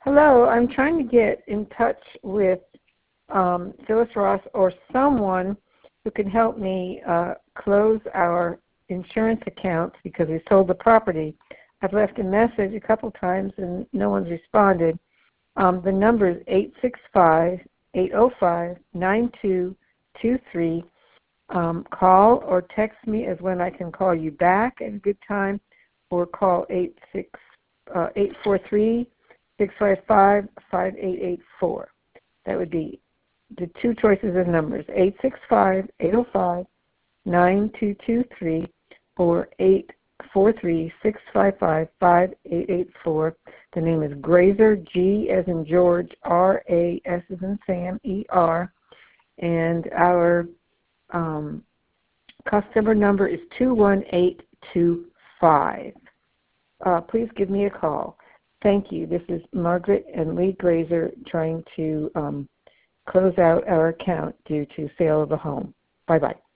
Hello, I'm trying to get in touch with Phyllis Ross or someone who can help me close our insurance account because we sold the property. I've left a message a couple times and no one's responded. The number is 865-805-9223. Call or text me as when I can call you back at a good time, or call 843-655-5884. That would be the two choices of numbers, 865-805-9223 or 843-655-5884. The name is Grazer, G as in George, R-A-S as in Sam, E-R. And our customer number is 21825. Please give me a call. Thank you. This is Margaret and Lee Grazer trying to close out our account due to sale of a home. Bye-bye.